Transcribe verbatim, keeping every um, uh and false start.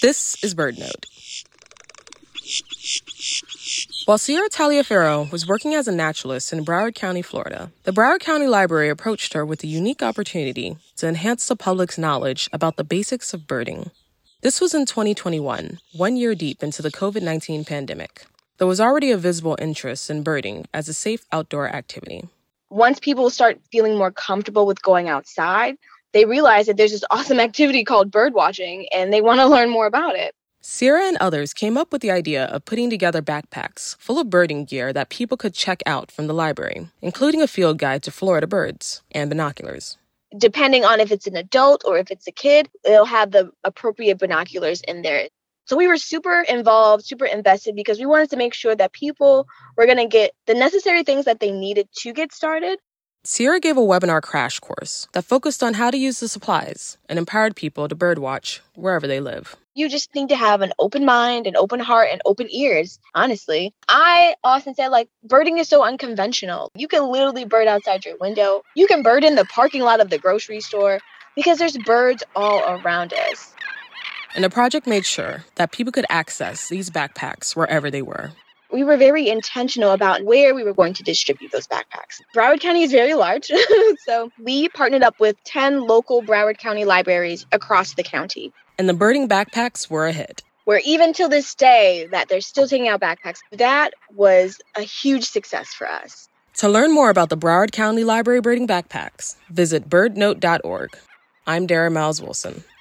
This is BirdNote. While Sierra Taliaferro was working as a naturalist in Broward County, Florida, the Broward County Library approached her with a unique opportunity to enhance the public's knowledge about the basics of birding. This was in twenty twenty-one, one year deep into the covid nineteen pandemic. There was already a visible interest in birding as a safe outdoor activity. Once people start feeling more comfortable with going outside, they realize that there's this awesome activity called bird watching, and they want to learn more about it. Sierra and others came up with the idea of putting together backpacks full of birding gear that people could check out from the library, including a field guide to Florida birds and binoculars. Depending on if it's an adult or if it's a kid, it'll have the appropriate binoculars in there. So we were super involved, super invested, because we wanted to make sure that people were going to get the necessary things that they needed to get started. Sierra gave a webinar crash course that focused on how to use the supplies and empowered people to birdwatch wherever they live. You just need to have an open mind, an open heart, and open ears, honestly. I often said, like, birding is so unconventional. You can literally bird outside your window. You can bird in the parking lot of the grocery store because there's birds all around us. And the project made sure that people could access these backpacks wherever they were. We were very intentional about where we were going to distribute those backpacks. Broward County is very large, so we partnered up with ten local Broward County libraries across the county. And the birding backpacks were a hit. Where even till this day that they're still taking out backpacks, that was a huge success for us. To learn more about the Broward County Library birding backpacks, visit bird note dot org. I'm Dara Miles Wilson.